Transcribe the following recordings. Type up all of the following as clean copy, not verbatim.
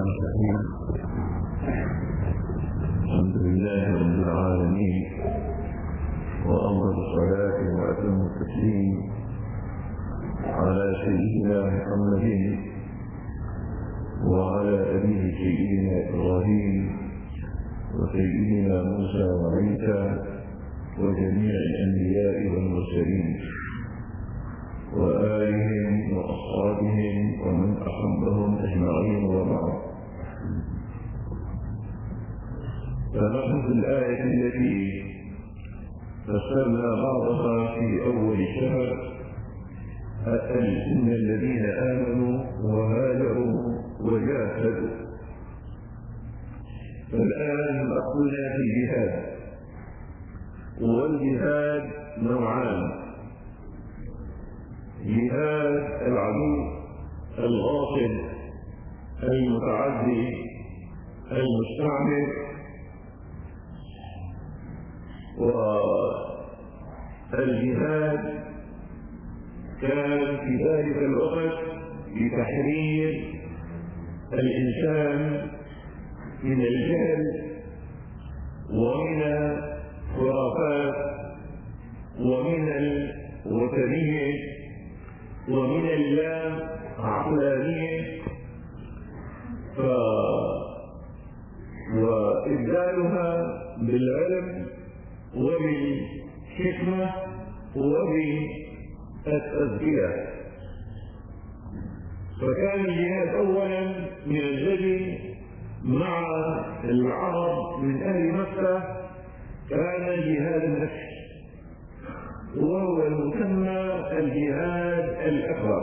الرحيم. الحمد لله رب العالمين، وأفضل الصلاة وأتم التسليم على سيدنا محمد وعلى أبيه سيدنا إبراهيم وسيدنا موسى وعيسى وجميع الأنبياء والمرسلين وآلهم وأصحابهم ومن أحبهم أجمعين، وبعد. فنحن في الآية التي فسرنا بعضها في أول الشهر: إن الذين آمنوا وهاجروا وجاهدوا. فالآن أخذنا في الجهاد، والجهاد نوعان: جهاد العدو الغاصب المتعدي المستعمر، والجهاد كان في ذلك الوقت لتحرير الإنسان من الجهل ومن الخرافات ومن الوثنية ومن اللامعقولانية، وإبدالها بالعلم وبالحكمة وبالتزكية. فكان الجهاد أولا من الذي مع العرب من أهل مكة كان جهاد النفس، وهو المسمى الجهاد الأكبر.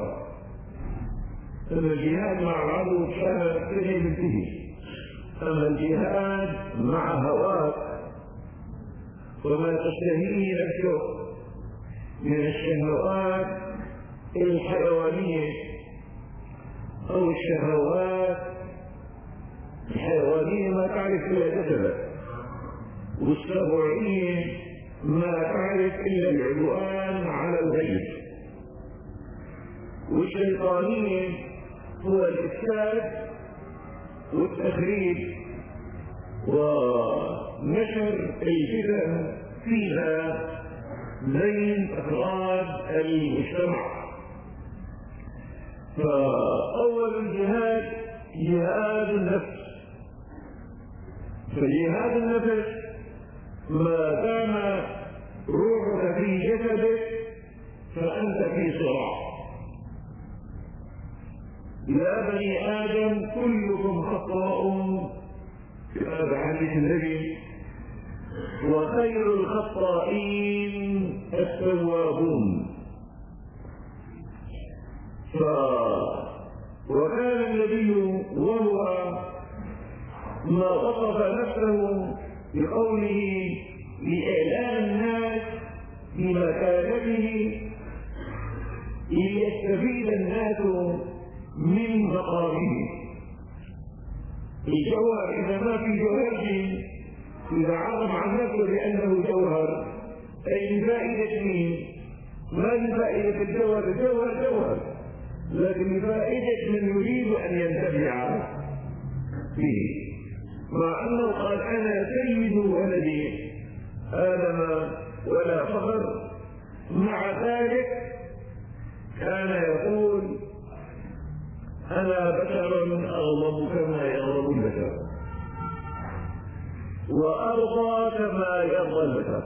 الجهاد مع العدو تجي منتهي، أما الجهاد مع هواك وما تشتهيه نفسه من الشهوات الحيوانية أو الشهوات الحيوانية ما تعرف إلا جسدك، والسبعية ما تعرف إلا العدوان على الغير، والشيطانية هو الإفساد والتخريب ونشر الفتن فيها بين أفراد المجتمع. فأول الجهاد جهاد النفس. فجهاد النفس ما دام روحك في جسدك فأنت في صراع. يا بني آدم كلكم خطاء، في هذا حديث النبي، وخير الخطائين التوابون. وكان النبي وهو ما وصف نفسه بقوله لإعلام الناس بمكانته ليستفيد الناس من مقامه. الجوهر إذا ما في جوهره، إذا عرف عن نفسه بأنه جوهر، أي لفائدة مين؟ ما لفائدة الجوهر، الجوهر جوهر، لكن لفائدة من يريد أن ينتفع به. مع أنه قال: أنا سيد ولدي آدم ولا فخر، مع ذلك كان يقول: أنا بشر أغضب كما يغضب البشر، وأرضى كما يرضى البشر.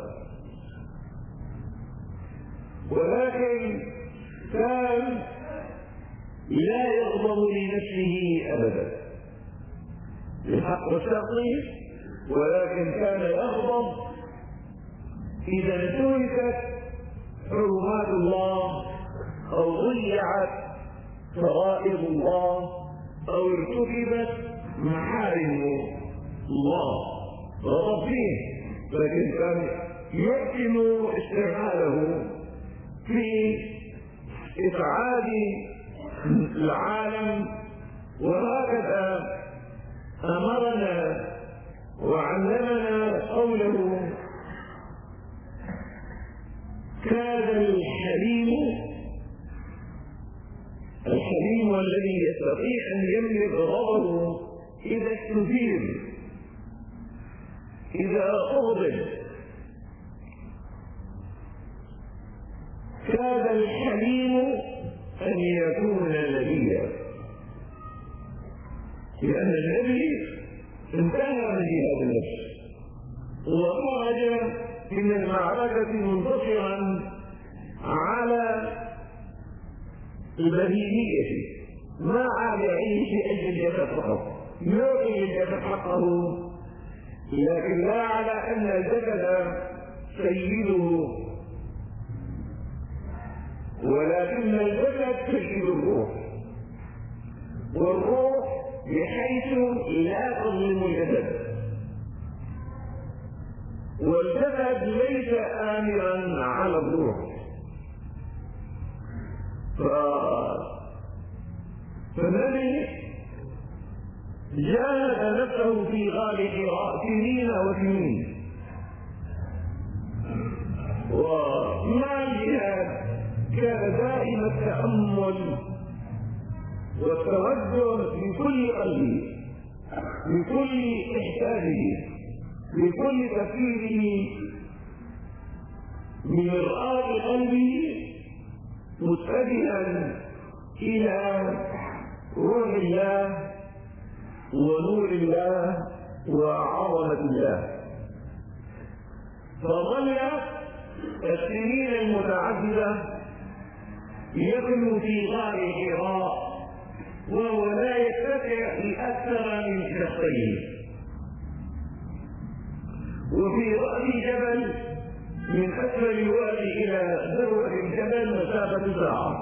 ولكن كان لا يغضب لنفسه أبدا بالحق والتقليد، ولكن كان يغضب إذا انتهكت حرمات الله أو ضيعت فرائض الله أو ارتكبت محارم الله، غضب فيه. لكن كان يحسن استعماله في إسعاد العالم. وهكذا أمرنا وعلمنا قوله: كاد الحليم الذي يستطيع أن يملك غضبه إذا استثير، إذا أغضب، كاد الحليم أن يكون نبيا، لأن النبي انتهى من جهاد النفس وخرج من المعركة منتصرا على البهيمية، ما عاد يعيش لأجل الجسد فقط، يعطي الجسد حقه، لكن لا على أن الجسد سيده، ولكن الجسد سيد الروح، والروح بحيث لا تظلم الجسد، والجسد ليس آمرا على الروح. فالنبي جاهد نفسه في غار حراء سنين وسنين، ومع الجهاد كان دائم التأمل والتوجه بكل قلبه، بكل إحساسه، بكل تفكيره، بمرآة قلبه، متجها إلى روح الله ونور الله وعظمة الله. فظل السنين المتعددة يخلو في غار حراء وهو لا يتسع لأكثر من شخصين، وفي رأس جبل من أسفل الوادي إلى ذروة الجبل مسافة ساعة.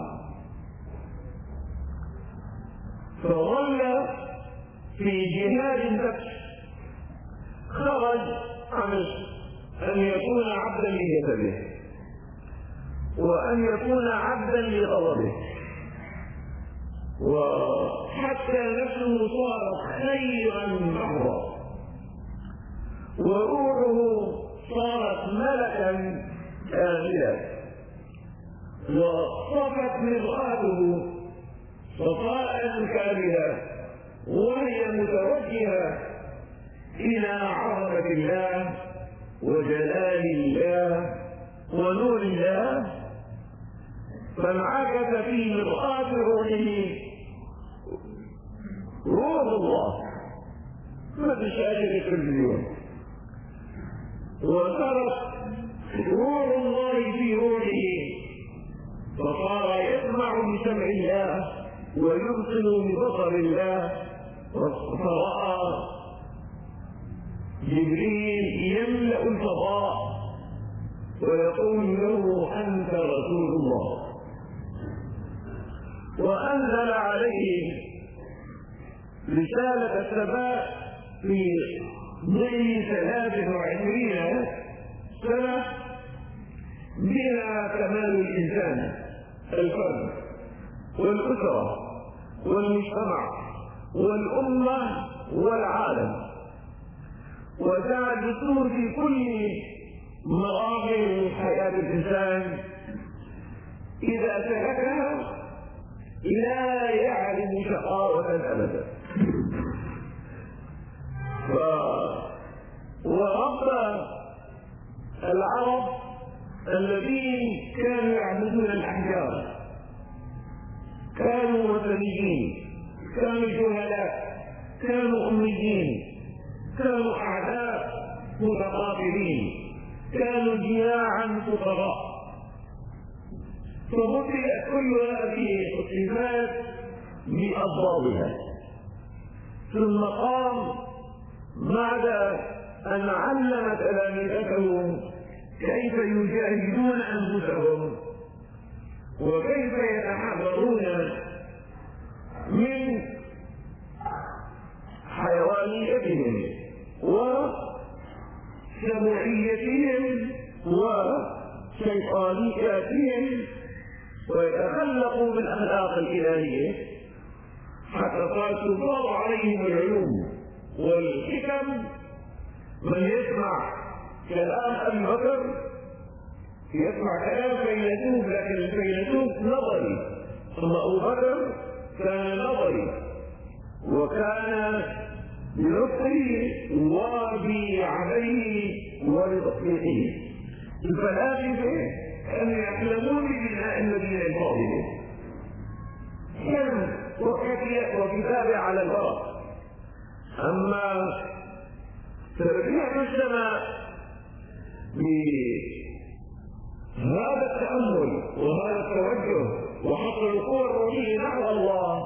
فظل في جهاد النفس، خرج عن أن يكون عبدا لجسده وأن يكون عبدا لغضبه، وحتى نفسه صارت خيرا محضا، وروحه صارت ملكا كاملا، وصفت مرآته صفاء كاملا، وهي متوجهة إلى عظمة الله وجلال الله ونور الله، فانعكس في مرآة روحه روح الله مثل شاشة التلفزيون، وصارت روح الله في روحه، فصار يسمع بسمع الله ويبصر ببصر الله. فرأى جبريل يملأ الفضاء ويقول له أنت رسول الله، وأنزل عليه رسالة السماء في ظل 23 سنة بها كمال الإنسان، الفرد والأسرة والمجتمع والأمة والعالم، وجعل دستور في كل مراحل حياة الإنسان إذا سلكها لا يعلم شقاوة أبدا. ورب العرب الذين كانوا يعبدون الأحجار كانوا وثنيين، كانوا جهلاء، كانوا أميين، كانوا أعداء متقابلين، كانوا جياعا فقراء، فبطئت كل هذه الصفات بأضرارها. ثم قام بعد أن علم تلاميذته كيف يجاهدون أنفسهم وكيف يتحررون من حيوانيتهم وسبوعيتهم وشيطانياتهم ويتخلقوا بالأخلاق الإلهية حتى صارت تفاض عليهم العلوم والحكم. من يسمع كلام أبي بكر يسمع كلام فيلسوف، لكن الفيلسوف نظري، أما أبو بكر كان نظري وكان بلطفه وبعمله ولتطبيقه. الفلاسفة كانوا يحلمون ببناء المدينة الفاضلة، حلم وكتابة على الورق. أما تربية السماء بهذا التأمل وهذا التوجه وحصل القوى الروحية نحو الله،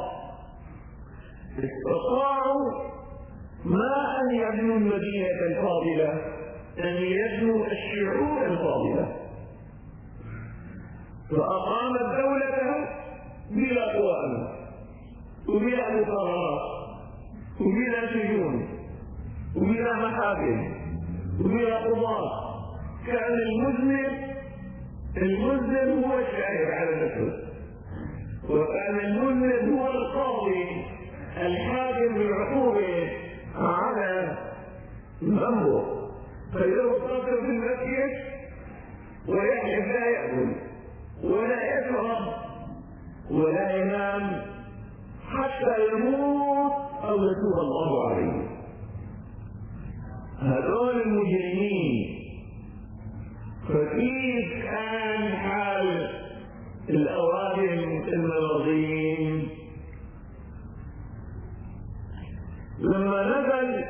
استطاعوا ما أن يبنوا المدينة الفاضلة، أن يبنوا الشعوب الفاضلة، فأقامت دولته بلا قوى وبلا مقررات وبلا سجون وبلا محاكم وبلا قضاة. كان المذنب هو الشاهد على نفسه، وكان المذنب هو القاضي الحاكم بالعقوبة على ذنبه. فإذا وصلت في المسجد ويحلف لا يأكل ولا يشرب ولا ينام حتى يموت أو يتوب الله عليه. هذول المجرمين، فكيف كان حال الأوادم المرضيين؟ لما نزل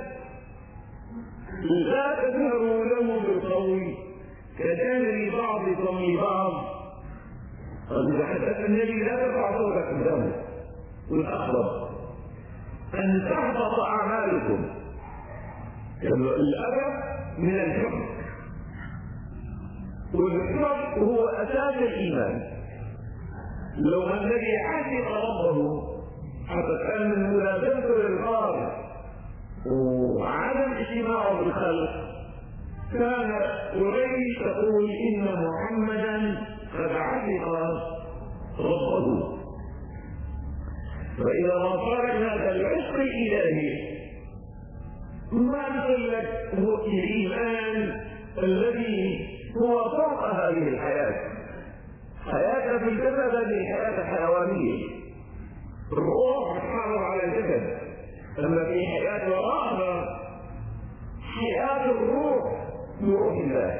لا تجهروا له بالقول كجهر بعضكم لبعض، قد حدث النبي لا ترفع صوتك قدامه والأخبر أن تحبط أعمالكم. الأدب من الحب، والحب هو أساس الإيمان. لو ما الذي عاشق ربه حتى كان من ملازمته للغار وعدم اجتماعه بالخلق، كان قريش تقول إن محمدا قد عشق ربه. فإذا ما صار هذا العشق الإلهي ما مثلك هو الإيمان الذي هو فوق هذه الحياة. حياة في الجسد هذه حياة حيوانية، الروح تحافظ على الجسد، أما في حياة وراءها حياة الروح بروح الله.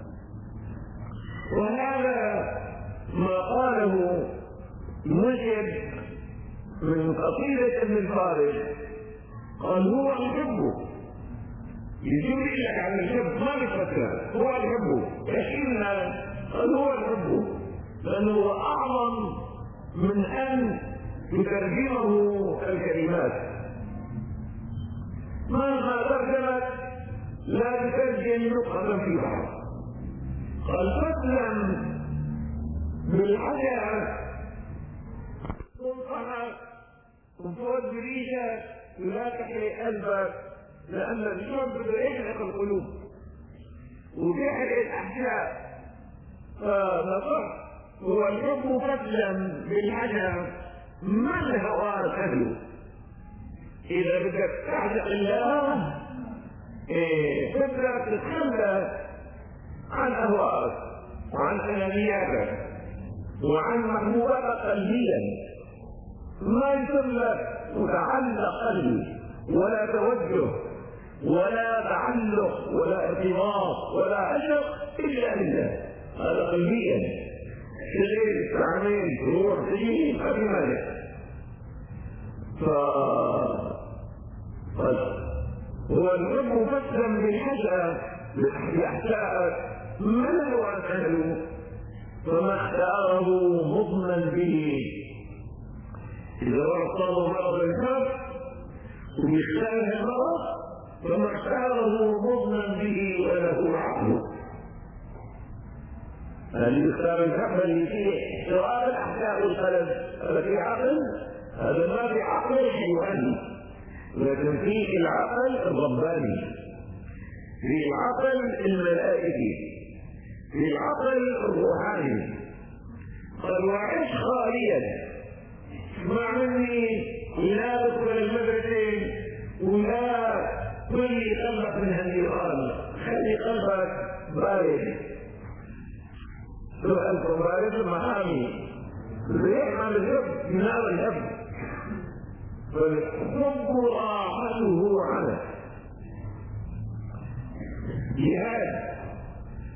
وهذا ما قاله المنشد من قصيدة ابن الفارس، قال هو الحب. يجيب لك عن الحب ما بيفكر، هو الحب يحيلنا، قال هو الحب، لأنه هو أعظم من أن تترجمه الكلمات. مهما ترجمت لا تترجم نقطة في بعض. قال فاسلم بالحياة تنصحك وفوت بريشك لا تحرق قلبك، لأن الشرب بده يحرق القلوب وبيحرق الأحشاء. فنصح هو الحب فاسلم بالحياة ما الهوى سهل. إذا بدك تعشق الله بدك تتخلى عن أهواءك وعن أنانياتك وعن محبوباتك قلبيا. ما يسمى متعلق قلبي ولا توجه ولا تعلق ولا ارتباط ولا عشق إلا لله، هذا قلبيا. شغل تعمل تروح تجي ما في مانع. هو الحب فاسلم بالحشأ بأحشائك من هو أسهل، فما اختاره مضمن به. إذا أصابه مرض الحب ويختاره المرض فما اختاره مضمن به وله عقله. اللي يختار الحب اللي فيه سواء الأحشاء والقلب هذا في عقل، هذا ما في عقل حيواني، لكن فيه العقل الرباني، في العقل الملائكي، في العقل الروحاني. قال وعش خاليا، اسمع مني لا تدخل المدرسة ولا تولي قلبك من هالنيران، خلي قلبك بارد. سؤالكم بارد المحامي يحمل الحب من نار الحب، فالحب راحته على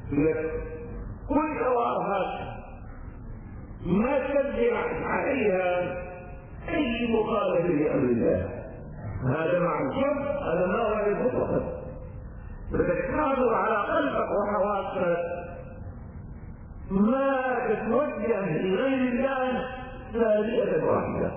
لك كل أوراقك ما تقدر عليها أي مخالفة لأمر الله. هذا مع الحب، هذا ما هو مطلقا. بدك تحافظ على قلبك وحواسك، ما تتوجه لغير الله ثانية واحدة،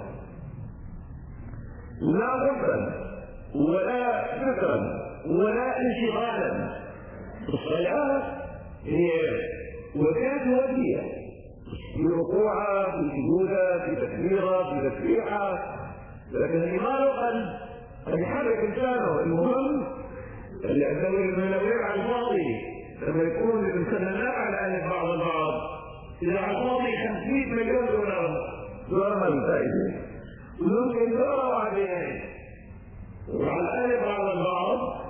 لا حبا ولا فكرا ولا انشغالا. الصلاة هي وسيلة ودية في ركوعها، في سجودها، في تكبيرها، في تسبيحها، لكن الإيمان قلب أن يحرك إنسانه. المهم اللي عندما يدور على الفاضي، لما يكون الإنسان لا على بعض البعض، إذا على الفاضي 500 مليون دولار ما الفائدة، ممكن دولار واحدين وعلى الآن بعض البعض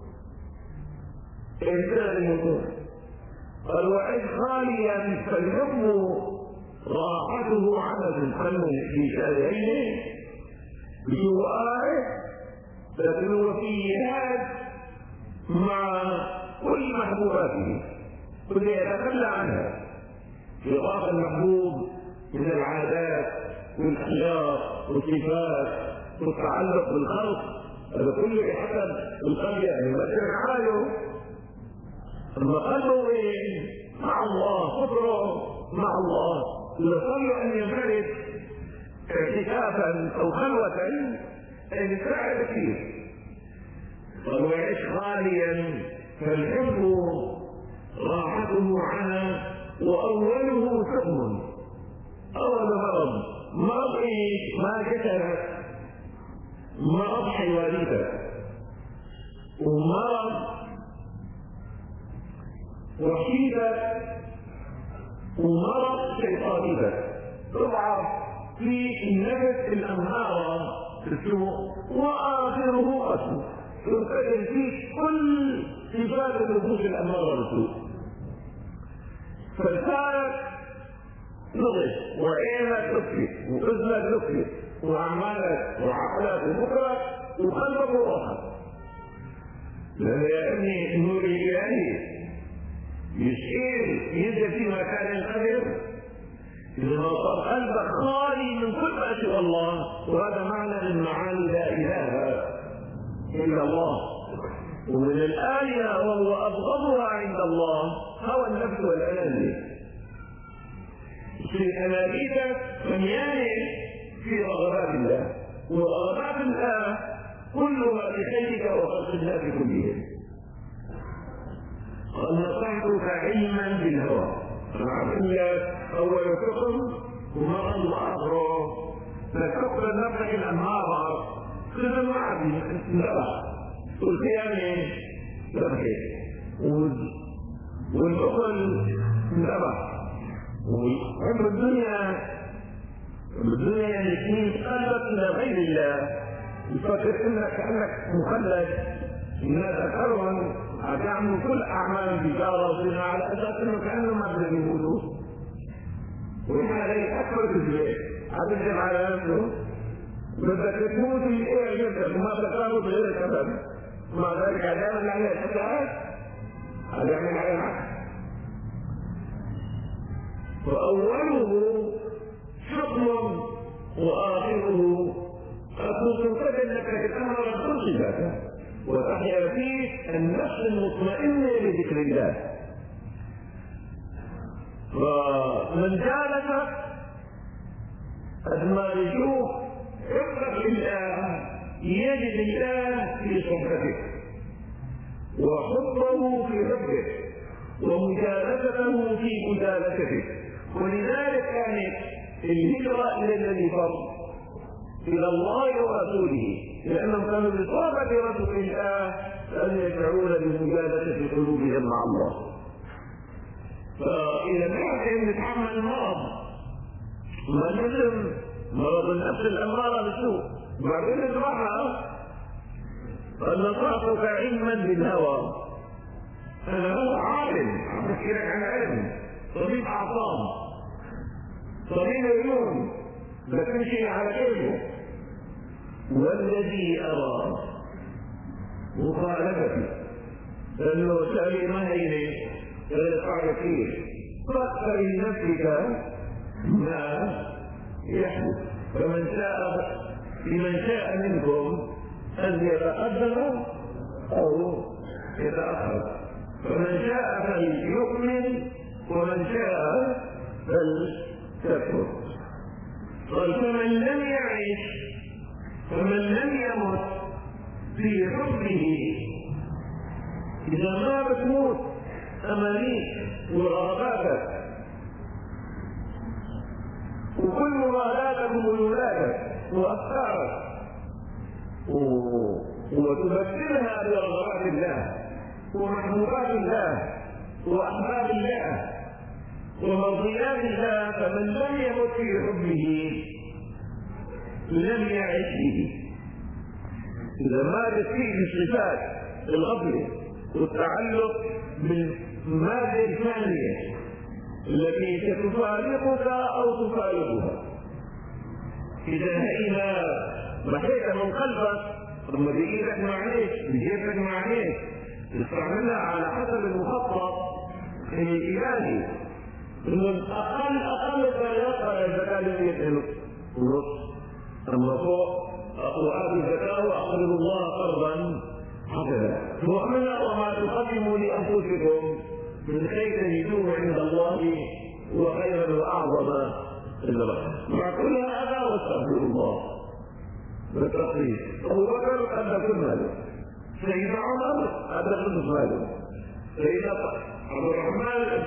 انتهى الموضوع. قال وعد خاليا فالحكم راحته عدد الحمل في شارعين بسؤال، لكن هو في جهاد مع كل محبوباته، كل يتخلى عنها في إضافة المحبوب من العادات والأخلاق والصفات والتعلق بالخلق، هذا كله بحسب القلب. يعني مثل حاله لما قلبه مع الله، فطره مع الله، لصلوا أن ينفرد اعتكافا أو خلوة أن يساعد كثير. قال ويعيش خاليا فالحب راحته عنها وأوله سقم. أول مرض ما كتب، مرض حيوانيته، ومرض وحيدة، ومرض شيطانيته. تضعف في النفس الأمهار في السوء، وآخره قتل. ينتقل فيه كل صفات النفوس الأمهار بالسوء. فلسانك نضج، وعينك تفلت، وإذنك تفلت، وأعمالك وعقلك وفكرك وقلبك وروحك. لأن النور الإلهي يشير ينزل في مكان القدر إذا ما صار قلبك خالي من كل ما سوى الله. وهذا معنى من معاني لا إله إلا الله. ومن الآلهة وهو أبغضها عند الله هوى النفس والأنانية. في أنانيتك مليانة في رغبات الله، ورغبات الله كلها لخيرك وخلق الناس كلهم. قد نصحتك علما بالهوى، لك أول حكم ومرض وآخره، فتقبل نفسك الأمهار خذ معدي انتبه والقيامة تبكي والبخل انتبه وحب الدنيا يكون قلبك إلى غير الله، يفكر إنك كأنك مخلد. الناس أكثرهم هتعملوا كل أعمال التجارة وصناعة على أساس إنه كأنهم ما بدهم يموتوا، وهذا أكبر كذبة. هتكذب على نفسه، بدك تموت إيه جدك وما تقربوا بغير سبب، مع ذلك هتعمل عليها حساب، هتعمل عليها عكس. فأوله حكم وآخره أصل تجد لك الأمر كل ذاته، وتحيا فيه النفس المطمئنة لذكر الله. فمن جالسك قد ما يشوف حبك لله يجد الله في صحبتك، وحبه في حبك، ومجالسته في مجالستك. ولذلك كانت الهجرة إلى الذي فرض إلى الله ورسوله، لأنهم كانوا بصحبة رسول الله أن يدعون بمجالسة قلوبهم مع الله. فإذا نحن نتحمل مرض، ما نلزم مرض النفس الأمارة بالسوء، بعدين نزرعها. قد نصحتك علما بالهوى، أنا عالم عم بحكي لك عن علم، طبيب أعصاب، طبيب عيون، بتمشي على كيفه. والذي أرى مخالفتي، لأنه سألي ما هي فيدفع كثير، فاختر لنفسك ما يحدث. لمن شاء منكم أن يتقدم أو يتأخر، فمن شاء فليؤمن ومن شاء فليكفر. قال فمن لم يعش ومن لم يمت في حبه، إذا ما بتموت أمانيك ورغباتك وكل مراداتك وولادك وأفكارك وتبدلها برغبات الله ومحبوبات الله وأحباب الله ومرضيات الله، فمن لم يمت في حبه لم يعش به. إذا ماتت فيه الصفات الغفلة والتعلق بالمادة الثانية التي ستفارقك أو تفارقها، إذا هينا محيت من قلبك ثم بإيدك معليش بجيبك معليش تستعملها على حسب المخطط الإلهي. من أقل درجات الزكاة التي يسأل النص، أما فوق وآتوا الزكاة وأقرضوا الله قرضا حسنا مؤمنا وما تقدموا لأنفسكم من خير تجدوه عند الله وخيرا وأعظم الرحمة. مع كل هذا واستغفر الله بالتقليد. أبو بكر قد كل ماله، سيدنا عمر قد كل ماله، سيدنا عبد الرحمن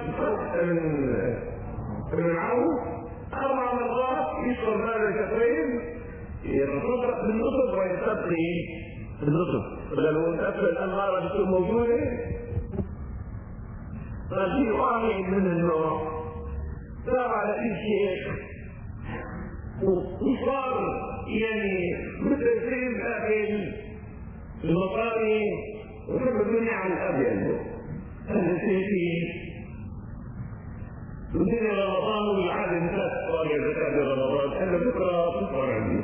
بن عوف 4 مرات يشرب مال الشهرين يتصدق بالنصف ويستبقي بالنصف، لو انتقل الأنهار بتكون موجودة. ففي واحد من النوع صار على أي شيء وصار يعني متسلم لكن المصاري وكل الدنيا على الأبيض. هذا شيء ودنيا رمضان والعادة الناس صار زكاة رمضان، أنا بكرة تطلع عندي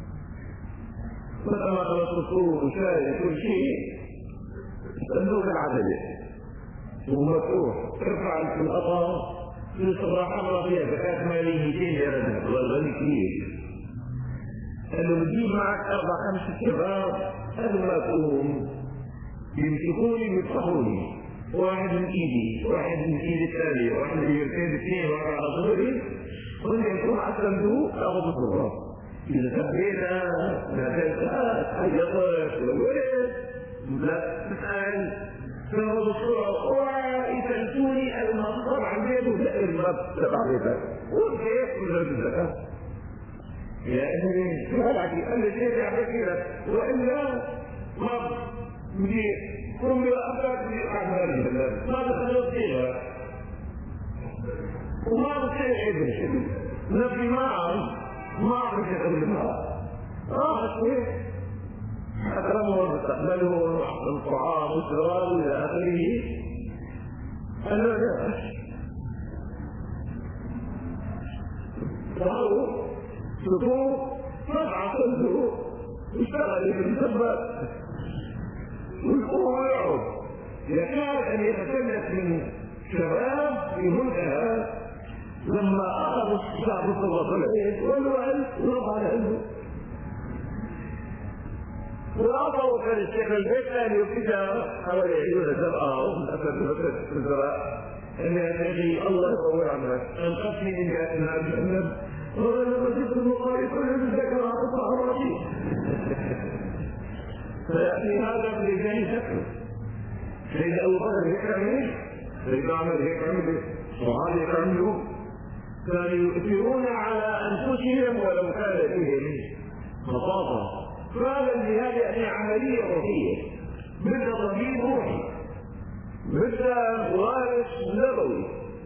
مثلا خلص الفطور وشاي كل شيء صندوق العدلة ومفتوح، ارفع في القطر في صراحة حمراء فيها زكاة مالية 200 ليرة والغني كبير. قالوا بتجيب معك 4-5 شباب قبل ما تقوم يمسكوني ويفتحوني، واحد من ايدي واحد من ايد الثانية واحد من يركز 2 واحد على ظهري، كنت يكون على الصندوق تاخذ الصورة. إذا سبينا نزلت حيطت والولد لا تسأل تاخذ الصورة ويسلسوني المصدر عن بيته لا الرب تبع بيتك وكيف وزارة الزكاة يا ابني سؤالك قال لي كيف يعمل كده وإلا ما بدي كل أبداك بدي أعمل ما بخلص فيها وما بصير عبر نبي ما أعرف يقول لها شوي أكرمه واستقبله وأحسن الطعام والشراب إلى آخره. قال له لا فهو صدوق 7 صندوق اشتغل في المسبب والقوة يعود يكاد أن يتسلس من شباب في منتهى لما أخذوا الشعب الصلاة العيد والوعي ورفع على قلبه وأعطوا كان الشيخ البيت كان يبتدى حوالي 20 سنة ومتأثر في الزراء أن يا الله يطول عنك أنقذني من جهة النار جهنم وأنا مجد المقاري كل من ذكر أربع ربي فيأتي هذا في لسان شكله. سيد أبو بكر هيك عمل، سيد عمر هيك عمل، الصحابة هيك عملوا، كانوا يؤثرون على أنفسهم ولو كان فيهم مصاصة. فهذا الجهاد يعني عملية روحية، مثل طبيب روحي، مثل وارث نبوي.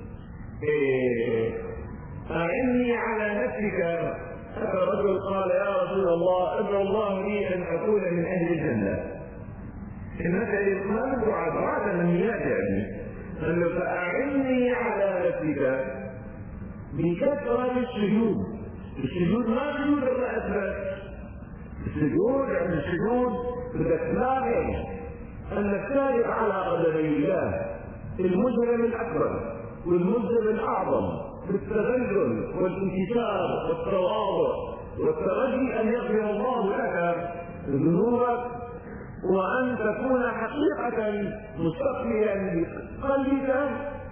أعني على نفسك. هذا الرجل قال يا رسول الله ادعو الله لي أن أكون من أهل الجنة. إنك ما دعاء من يعني قال فأعني على نفسك بكثرة السجود. السجود ما سجود الرأس بس، السجود عند السجود بدك تلاحظ أنك تابع على قدمي الله المجرم الأكبر والمجرم الأعظم بالتذلل والانكسار والتواضع والترجي أن يغفر الله لك ذنوبك، وأن تكون حقيقة مستقبلا بقلبك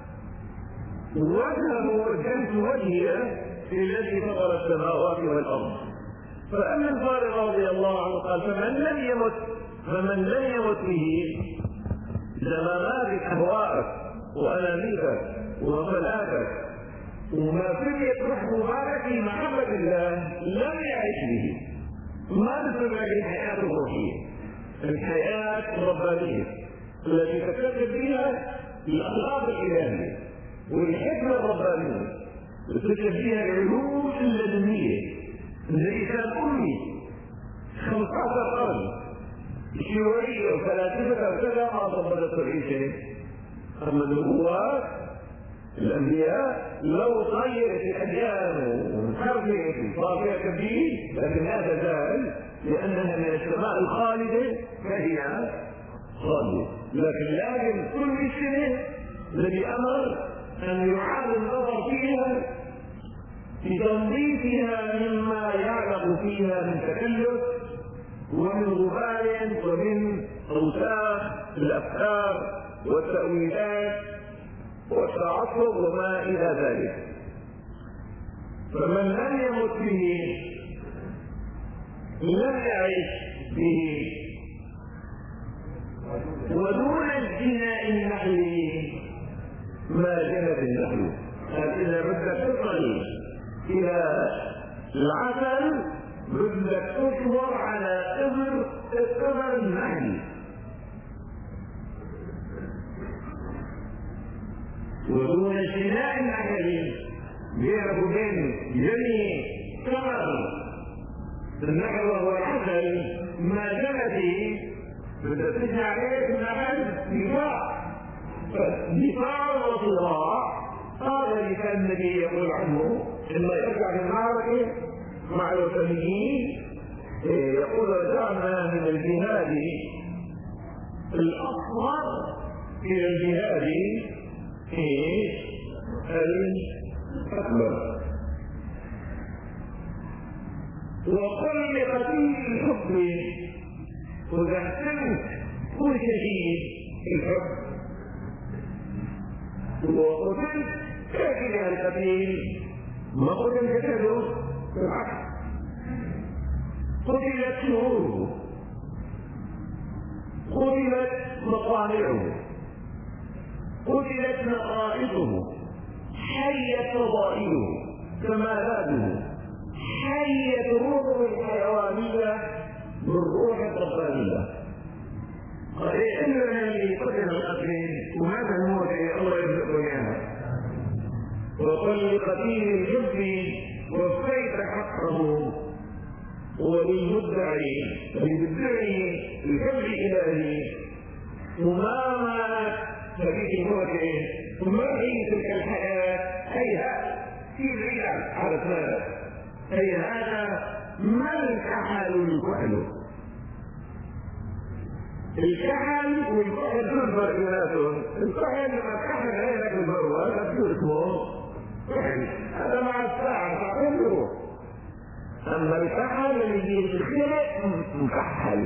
وجهه وجهت وجهه الذي فطر السماوات والأرض. فأما الفارغ رضي الله عنه قال فمن لم يمت به زمامات أهوائك وأنانيتك ومفلاتك وما فيك روحك في محبة الله لم يعيش به. ما تسمى الحياة الروحية، الحياة الربانية التي تكتسب بها الأخلاق الإلهية والحكمة الربانية، تكتسب بها العلوم اللدنية. الذي كان أمي 15 قرن شيوعية وفلاسفة وكذا ما ضبطت العيشة. أما النبوات الأنبياء لو تغيرت الأديان وانحرفت وصار فيها تبديل لكن لا تزال، لأنها من السماء الخالدة فهي خالدة. لكن لازم كل سنة الذي أمر أن يعاد النظر فيها لتنظيفها مما يعلق فيها من تكلف ومن غبار ومن أوساخ الأفكار والتأويلات والتعصب وما إلى ذلك. فمن لم يمت به لم يعيش به. ودون الجناء النحلي ما جنت النحل. إذا بدك تصل إلى العسل بدك تصبر على إبر النحل. ودون الجناء النحلي بينه وبين جني ثمر النحل وهو العسل ما جنت فيه بدك تجني عليه النحل دفاع وصراع. هذا اللي كان النبي يقول عنه لما يرجع في المعركة مع الوثنيين يقول رجعنا من الجهاد الأصغر إلى الجهاد الأكبر. وقل لقتيل الحب وإذا احسنت كن شديد الحب. وقتلت كافر القتيل ما قتل جسده بالعكس قتلت شهوره، قتلت مصانعه، قتلت نقائصه، حيت فضائله كمالاته، حيت روحه الحيوانية بالروح الربانية. قال إننا اللي قتل القتيل وهذا الموت الله يرزقه إياها. وقل لقتيل الحب وفيت حقه وللمدعي للمدعي الحب الإلهي وما مات فبيت موته وما هي تلك الحياة هيها في بعيد على الثالث. أي هذا ما الكحل والكحل. الكحل والكحل دول فرق بيناتهم. الكحل لما تكحل عينك البروة هذا بدون اسمه كحل، هذا مع الساعة ساعتين بيروح. أما الكحل اللي يجي في الخلق مكحل.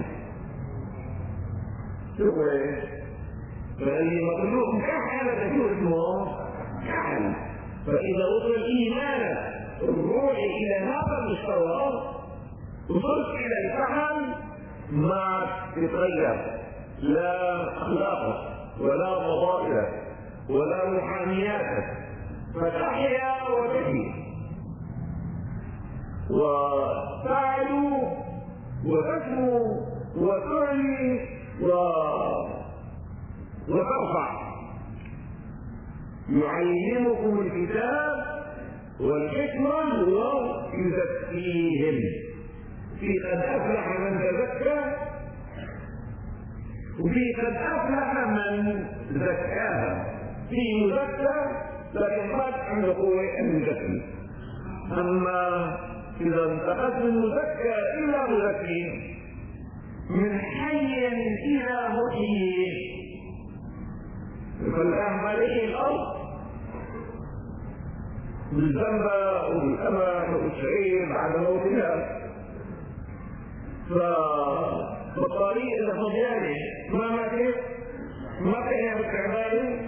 شوفوا ايه؟ فاللي مخلوق مكحل هذا شو اسمه كحل. فإذا وصل الإيمان الروحي إلى هذا المستوى وصلت إلى الكحل ما تتغير لا أخلاقك ولا فضائلك ولا روحانياتك، فتحيا وتحيي وتعلو وتسمو وتعلي وترفع. يعلمكم الكتاب والحكمة ويزكيهم. في قد أفلح من تزكى وفي قد أفلح من زكاها. في مزكى لكن ما عنده قوة أن يزكي. أما إذا انتقلت من مزكى إلى مزكي من حي إلى محيي فالآن مالك الأرض بالزنبة والقمح والشعير بعد موتها. فالطريق إذا فضياني ما ماتت ما كان بالتعباني.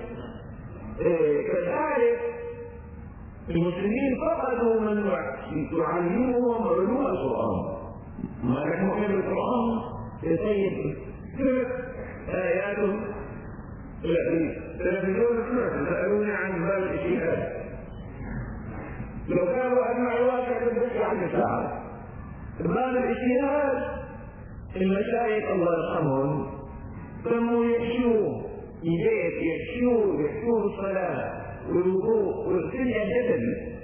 كذلك المسلمين فقدوا من يعلمهم علوم القرآن. ما كان مؤمن بالقرآن يطيب ثلاث آيات التلفزيون سألوني عن باب الاجتهاد. لو كانوا أجمعوا واقع بالذكر عن الساعة باب الاجتهاد المشايخ الله يرحمهم كانوا يحشوه البيت، يحشوه بالصلاة والوضوء والسنة الجبل.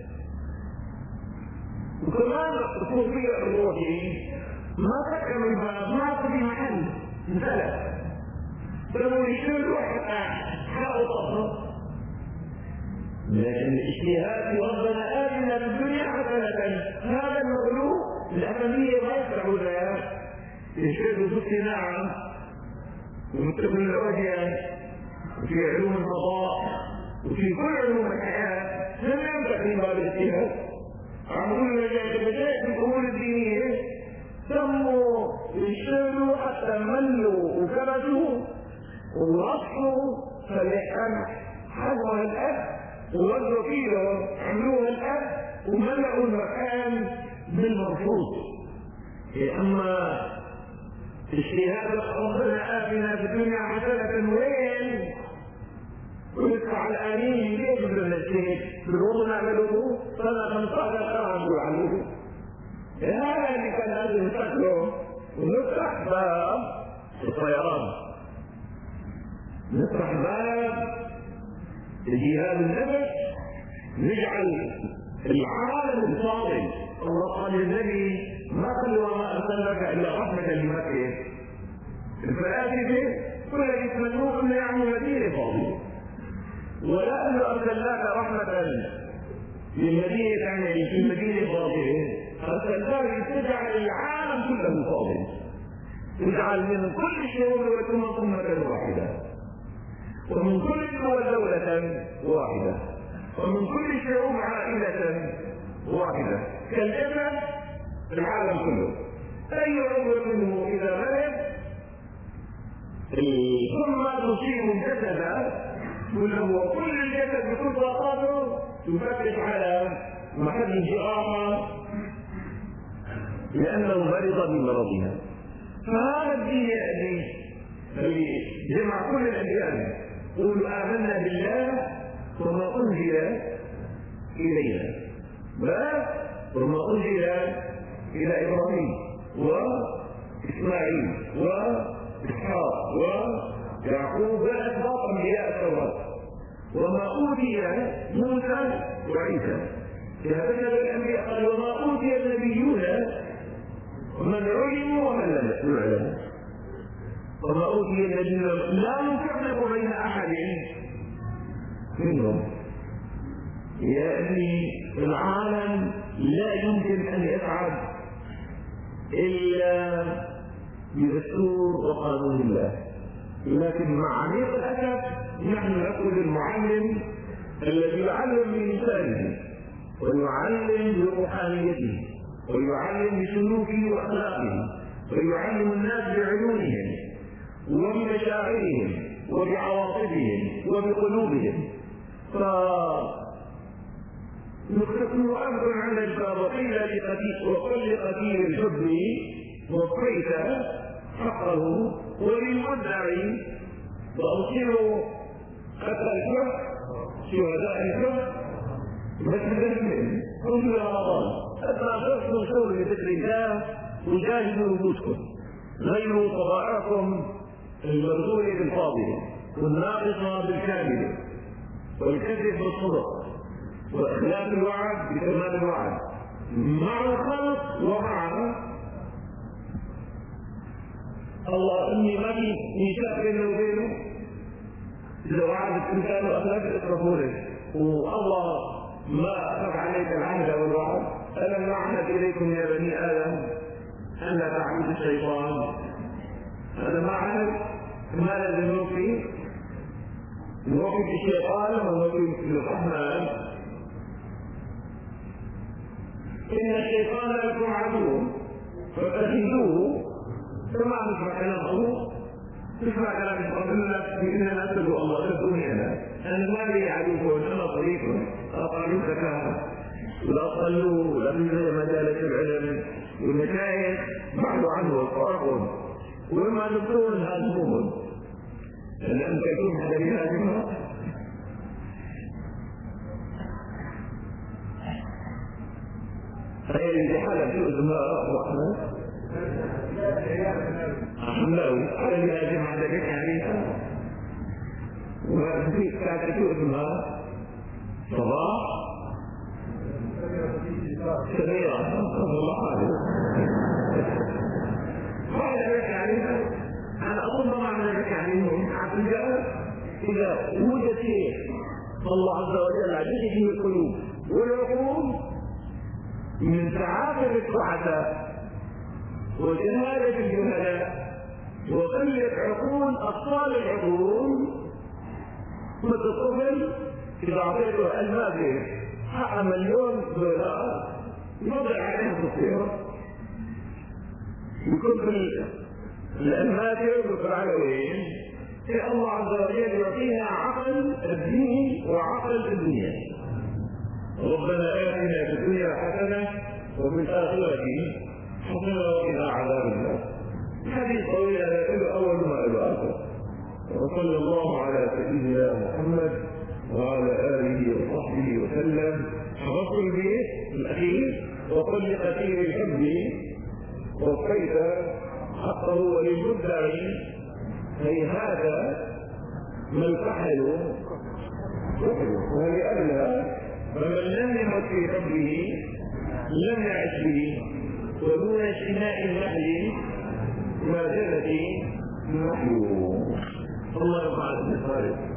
وكمان الصوفية الروحي ما سكن الباب، ما في محل انسلف، كانوا يشيلوا حقوا طفل. لكن الاجتهاد في ربنا آمنا بالدنيا حسنة، هذا المغلوب الأمامية ما يسرعوا لها يشتغلوا في الصناعة ومتقن العودية وفي علوم الفضاء وفي كل علوم الحياة لم يمتع في باب الاجتهاد. عملوا مجال في الأمور الدينية تموا يشتغلوا حتى ملوا وكبسوا ورصوا فالإحكام حضروا الأب ووزوا فيه عملوها الأب وملأوا المكان بالمرفوض. أما اجتهاد ربنا آتنا في الدنيا حسنة وين ويدفع الآمين ليه بدنا نجتهد بالوضع نعمله سنة 15 عملوا عليه. هذا اللي كان لازم نفكره ونفتح باب الطيران، نفتح باب الجهاد النفس، نجعل العالم الفاضل. الله قال للنبي ما قال وما ارسلناك الا رحمه لمكه. الفلاسفه كل يتمنون ان يعملوا مدينه فاضله، ولا انه ارسلناك رحمه للمدينه يعني في مدينه فاضله، ارسلناك لتجعل العالم كله فاضل، واجعل من كل الشعوب والامم امه واحده، ومن كل الدول دولة واحدة، ومن كل الشعوب عائلة واحدة كالجسد العالم كله. أي عضو منه إذا مرض ثم تصيب الجسد كله وكل الجسد بكل طاقاته تفتش على محل الجراحة لأنه مرض بمرضها. فهذا الدين الذي جمع كل الأديان قولوا آمنا بالله وما أنزل إلينا بس وما أنزل إلى إبراهيم وإسماعيل وإسحاق ويعقوب وأسباط أنبياء التوراة وما أوتي موسى وعيسى. هذا الأنبياء قال وما أوتي النبيون من علموا ومن لم يعلموا وما أوتي الذين لا نفرق بين أحد منهم. يعني العالم لا يمكن أن يسعد إلا بدستور وقانون الله، لكن مع عميق الأسف نحن نقول المعلم الذي يعلم بلسانه ويعلم بروحانيته ويعلم بسلوكه وأخلاقه ويعلم الناس بعيونهم وبمشاعرهم وبعواطفهم وبقلوبهم. فنكتب أمر عن الباب وقل قتيل الحب وفيت حقه وللمدعي وأوصلوا قتل الحب شهداء الحب بس بدهم كل رمضان حتى تصلوا شغل بذكر الله وجاهدوا وجودكم غيروا طبائعكم المرضوية بالفاضلة والناقصة بالكاملة والكذب بالصدق وإخلاف الوعد بتمام الوعد مع الخلق ومع الله. إني ما في ميثاق بيننا وبينه إذا وعدت الإنسان وأخلاق الإسرافوري والله ما أخذ عليك العهد والوعد ألم نعهد إليكم يا بني آدم أن لا تعبدوا الشيطان. هذا ما عهد ما لازم فيه موقف الشيطان وموقف الرحمن. إن الشيطان لكم عدو فاتخذوه. كما نسمع كلامه، تسمع كلام ربنا إننا نتبع الله تدعوني أنا ما لي عدو أنا طريق أقالوا زكاة ولا صلوا ولا في مجالس العلم والمشايخ بعدوا عنه وفرقهم وما نبدون هادموهم. لأن تكون هذا بهادمها فإن حالة الأزماء وأحمد أحمد على الهاجم على ذلك عليها وفي كاتب أزماء صباح سميرة الله عليه وعلى ذلك عليها. أنا أظن معنى ذلك عليهم إذا وجد شيء الله عز وجل عجيب في القلوب والعقول من تعافر السعداء وجهالة الجهلاء وقلة عقول أطفال العقول متصل إذا أعطيته المادة حق $1,000,000 يوضع عليها تصويره يكون في المادة ويكون على وين الله عز وجل يعطيها عقل الدين وعقل الدنيا. ربنا آتنا في الدنيا حسنة وفي الآخرة حسنة وقنا عذاب النار. حديث طويل لا أول ما إلى آخر. وصلى الله على سيدنا محمد وعلى آله وصحبه وسلم. حفظت البيت الأخير وكل كثير الحب وكيف حقه وللمدعي هيهذا ما الفحل ولأنها فمن لم يمت في حبه لم يعش به ودون اجتماع النحل ما زالت النحل. الله يرفع النصارى.